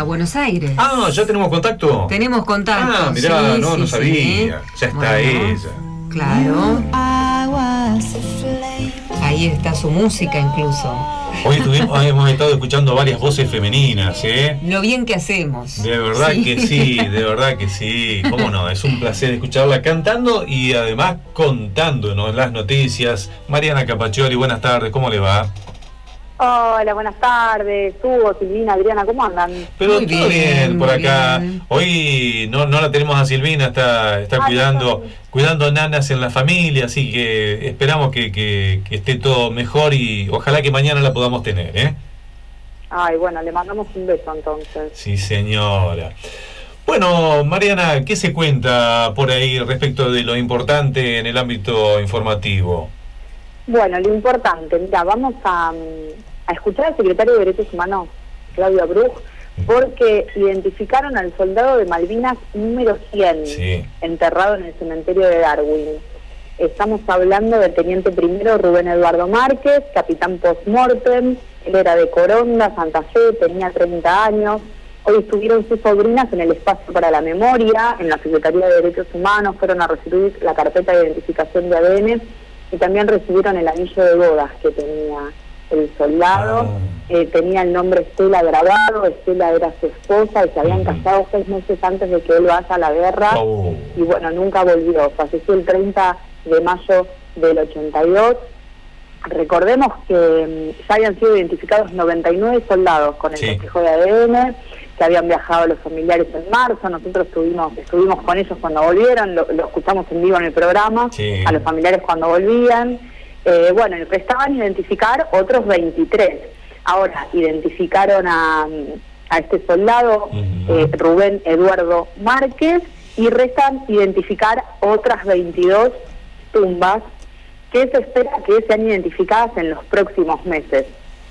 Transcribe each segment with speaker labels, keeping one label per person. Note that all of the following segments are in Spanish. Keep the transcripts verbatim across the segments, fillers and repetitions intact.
Speaker 1: a Buenos Aires.
Speaker 2: Ah, ¿ya tenemos contacto?
Speaker 1: Tenemos contacto.
Speaker 2: Ah, mirá,
Speaker 1: sí,
Speaker 2: no,
Speaker 1: sí,
Speaker 2: no sabía.
Speaker 1: Sí.
Speaker 2: Ya está
Speaker 1: Bueno,
Speaker 2: ella.
Speaker 1: Claro. Ahí está su música incluso.
Speaker 2: Hoy, tuvimos, hoy hemos estado escuchando varias voces femeninas, ¿eh?
Speaker 1: Lo bien que hacemos.
Speaker 2: De verdad
Speaker 1: sí.
Speaker 2: que sí, de verdad que sí. ¿Cómo no? Es un placer escucharla cantando y además contándonos las noticias. Mariana Capaccioli, buenas tardes, ¿cómo le va?
Speaker 3: Hola, buenas tardes. Hugo, Silvina, Adriana, ¿cómo andan?
Speaker 2: Pero
Speaker 1: Muy
Speaker 2: todo bien,
Speaker 1: bien,
Speaker 2: por
Speaker 1: muy
Speaker 2: acá.
Speaker 1: bien.
Speaker 2: Hoy no, no la tenemos a Silvina, está, está
Speaker 3: Ah,
Speaker 2: cuidando,
Speaker 3: no, no.
Speaker 2: cuidando nanas en la familia, así que esperamos que, que, que esté todo mejor y ojalá que mañana la podamos tener, ¿eh?
Speaker 3: Ay, bueno, le mandamos un beso entonces.
Speaker 2: Sí, señora. Bueno, Mariana, ¿qué se cuenta por ahí respecto de lo importante en el ámbito informativo?
Speaker 3: Bueno, lo importante, mira, vamos a, a escuchar al secretario de Derechos Humanos, Claudio Bruch, porque identificaron al soldado de Malvinas número cien,
Speaker 2: Sí.
Speaker 3: enterrado en el cementerio de Darwin. Estamos hablando del teniente primero Rubén Eduardo Márquez, capitán post-mortem. Él era de Coronda, Santa Fe, tenía treinta años. Hoy estuvieron sus sobrinas en el espacio para la memoria, en la Secretaría de Derechos Humanos, fueron a recibir la carpeta de identificación de A D N y también recibieron el anillo de bodas que tenía el soldado.
Speaker 2: Ah.
Speaker 3: Eh, tenía el nombre Estela grabado, Estela era su esposa y se habían
Speaker 2: Ujú.
Speaker 3: casado seis meses antes de que él vaya a la guerra.
Speaker 2: Oh.
Speaker 3: Y bueno, nunca volvió, falleció el treinta de mayo del ochenta y dos. Recordemos que mm, ya habían sido identificados noventa y nueve soldados con el
Speaker 2: Sí.
Speaker 3: consejo de A D N, que habían viajado los familiares en marzo. Nosotros estuvimos, estuvimos con ellos cuando volvieron, lo, lo escuchamos en vivo en el programa,
Speaker 2: Sí.
Speaker 3: a los familiares cuando volvían. Eh, bueno, y restaban identificar otros veintitrés. Ahora, identificaron a, a este soldado,
Speaker 2: Ujú.
Speaker 3: eh, Rubén Eduardo Márquez, y restan identificar otras veintidós tumbas que se espera que sean identificadas en los próximos meses.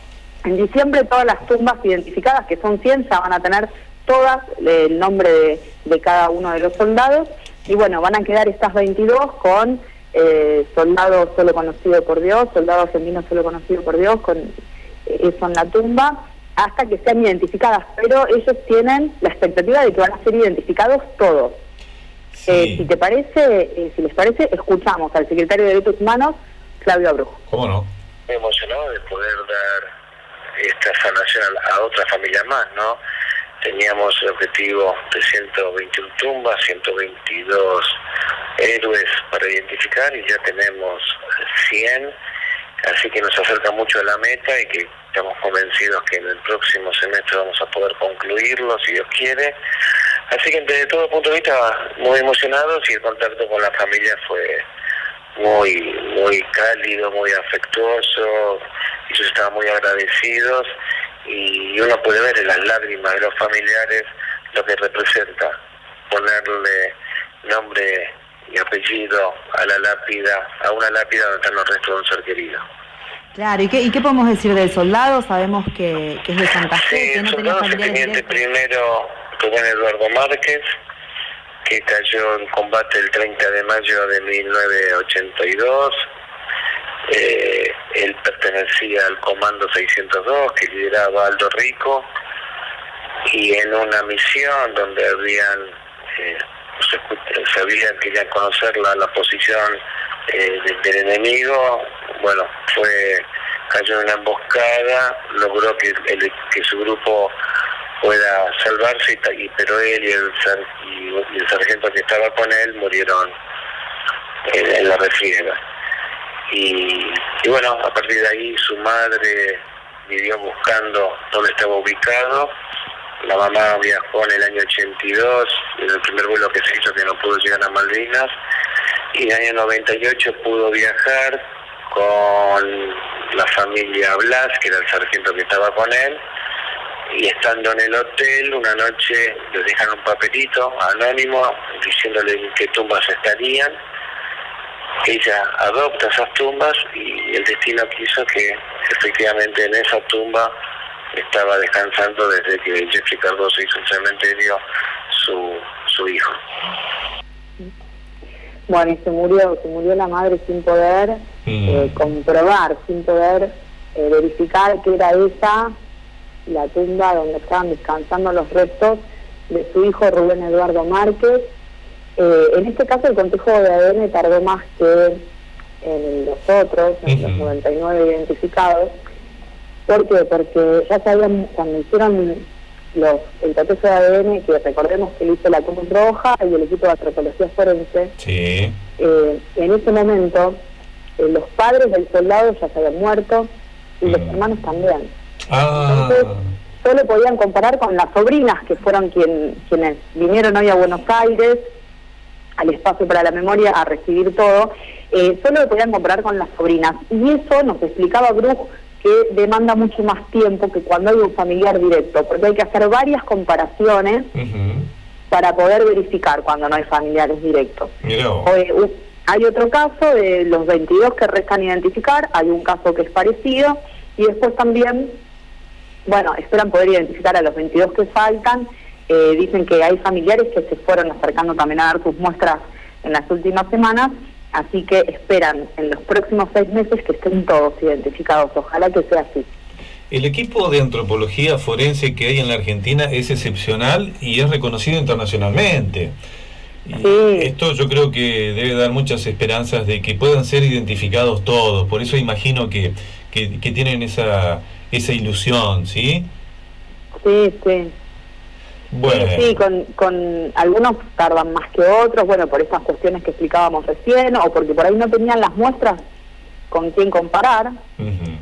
Speaker 3: En diciembre todas las tumbas identificadas, que son cien, ya van a tener todas eh, el nombre de, de cada uno de los soldados, y bueno, van a quedar estas veintidós con eh, soldado solo conocido por Dios, soldado argentino solo conocido por Dios, con eh, eso en la tumba, hasta que sean identificadas, pero ellos tienen la expectativa de que van a ser identificados todos.
Speaker 2: Sí.
Speaker 3: Eh, si te parece, eh, si les parece, escuchamos al secretario de Derechos Humanos, Claudio Bruch.
Speaker 2: ¿Cómo no?
Speaker 4: Muy emocionado de poder dar esta sanación a, a otra familia más, ¿no? Teníamos el objetivo de ciento veintiuna tumbas, ciento veintidós héroes para identificar y ya tenemos cien, así que nos acerca mucho a la meta y que estamos convencidos que en el próximo semestre vamos a poder concluirlo, si Dios quiere. Así que desde todo punto de vista muy emocionados y el contacto con la familia fue muy muy cálido, muy afectuoso, ellos estaban muy agradecidos y uno puede ver en las lágrimas de los familiares lo que representa ponerle nombre y apellido a la lápida, a una lápida donde están los restos de un ser querido.
Speaker 5: Claro, ¿y qué, y qué podemos decir del soldado? Sabemos que, que es de Santa Fe,
Speaker 4: Sí,
Speaker 5: que
Speaker 4: el
Speaker 5: no tenía
Speaker 4: soldado es el
Speaker 5: familiares
Speaker 4: teniente
Speaker 5: directos.
Speaker 4: primero Rubén Eduardo Márquez, que cayó en combate el treinta de mayo de mil novecientos ochenta y dos. Eh, él pertenecía al Comando seiscientos dos, que lideraba Aldo Rico, y en una misión donde habían eh, se, sabían, querían conocer la, la posición eh, del, del enemigo, bueno, fue cayó en una emboscada, logró que, el, que su grupo pueda salvarse, y, pero él y el, y el sargento que estaba con él murieron en, en la refriega. Y, y bueno, a partir de ahí su madre vivió buscando dónde estaba ubicado. La mamá viajó en el año ochenta y dos, en el primer vuelo que se hizo que no pudo llegar a Malvinas, y en el año noventa y ocho pudo viajar con la familia Blas, que era el sargento que estaba con él, y estando en el hotel, una noche les dejan un papelito anónimo diciéndole en qué tumbas estarían. Ella adopta esas tumbas y el destino quiso que efectivamente en esa tumba estaba descansando desde que Jeffrey Cardoso hizo un cementerio su, su hijo.
Speaker 3: Bueno, y se murió, se murió la madre sin poder
Speaker 2: Mm.
Speaker 3: eh, comprobar, sin poder eh, verificar que era ella, la tumba donde estaban descansando los restos de su hijo Rubén Eduardo Márquez. Eh, en este caso el cotejo de A D N tardó más que en los otros, en uh-huh. los noventa y nueve identificados. ¿Por qué? Porque ya sabían, cuando hicieron los, el cotejo de A D N, que recordemos que lo hizo la Cruz Roja y el equipo de antropología forense,
Speaker 2: sí.
Speaker 3: eh, en ese momento eh, los padres del soldado ya se habían muerto y uh-huh. los hermanos también.
Speaker 2: Ah.
Speaker 3: Entonces, solo podían comparar con las sobrinas, que fueron quien, quienes vinieron hoy a Buenos Aires, al espacio para la memoria, a recibir todo. Eh, solo podían comparar con las sobrinas. Y eso nos explicaba Bruch, que demanda mucho más tiempo que cuando hay un familiar directo, porque hay que hacer varias comparaciones uh-huh. para poder verificar cuando no hay familiares directos. Eh, uh, hay otro caso de los veintidós que restan identificar, hay un caso que es parecido, y después también, bueno, esperan poder identificar a los veintidós que faltan. Eh, dicen que hay familiares que se fueron acercando también a dar sus muestras en las últimas semanas, así que esperan en los próximos seis meses que estén todos identificados. Ojalá que sea así.
Speaker 2: El equipo de antropología forense que hay en la Argentina es excepcional y es reconocido internacionalmente. Y
Speaker 3: sí.
Speaker 2: Esto yo creo que debe dar muchas esperanzas de que puedan ser identificados todos. Por eso imagino que, que, que tienen esa, esa ilusión, ¿sí?
Speaker 3: Sí, sí.
Speaker 2: Bueno.
Speaker 3: Sí, sí, con, con algunos tardan más que otros, bueno, por estas cuestiones que explicábamos recién, o porque por ahí no tenían las muestras con quién comparar, uh-huh.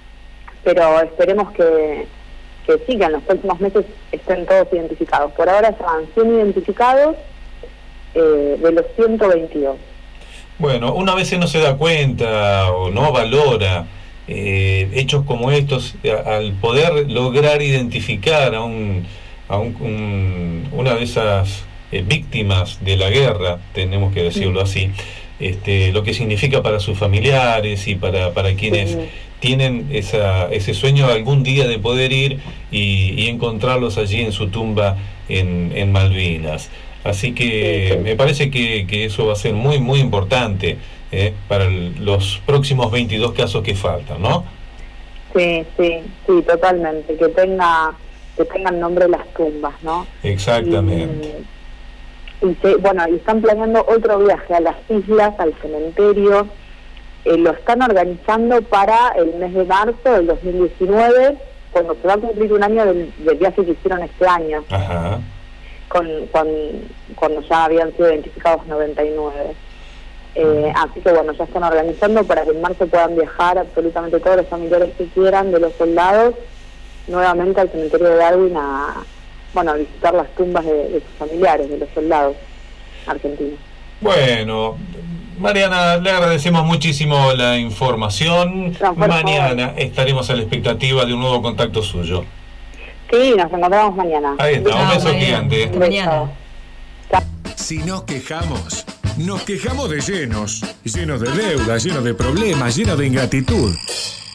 Speaker 3: pero esperemos que, que sí, que en los próximos meses estén todos identificados. Por ahora estaban cien identificados eh, de los ciento veintidós.
Speaker 2: Bueno, una vez no se da cuenta o no valora eh, hechos como estos, al poder lograr identificar a un a un, un, una de esas eh, víctimas de la guerra, tenemos que decirlo así, este, lo que significa para sus familiares y para, para quienes sí. tienen esa, ese sueño algún día de poder ir y, y encontrarlos allí en su tumba en, en Malvinas. Así que sí, sí. me parece que, que eso va a ser muy, muy importante eh, para el, los próximos veintidós casos que faltan, ¿no?
Speaker 3: Sí, sí, sí, totalmente, que tenga... que tengan nombre las tumbas, ¿no?
Speaker 2: Exactamente.
Speaker 3: Y, y se, bueno, y están planeando otro viaje a las islas, al cementerio. Eh, lo están organizando para el mes de marzo del dos mil diecinueve, cuando se va a cumplir un año del, del viaje que hicieron este año.
Speaker 2: Ajá.
Speaker 3: Con, con, cuando ya habían sido identificados noventa y nueve. Eh, así que bueno, ya están organizando para que en marzo puedan viajar absolutamente todos los familiares que quieran de los soldados nuevamente al cementerio de Darwin a, bueno, a visitar las tumbas de, de sus familiares, de los soldados argentinos.
Speaker 2: Bueno, Mariana, le agradecemos muchísimo la información. No, mañana favor. Estaremos a la expectativa de un nuevo contacto suyo.
Speaker 3: Sí, nos encontramos mañana.
Speaker 2: Ahí está, un beso gigante.
Speaker 1: Mañana.
Speaker 6: Si nos quejamos, nos quejamos de llenos, llenos de deudas, llenos de problemas, llenos de ingratitud.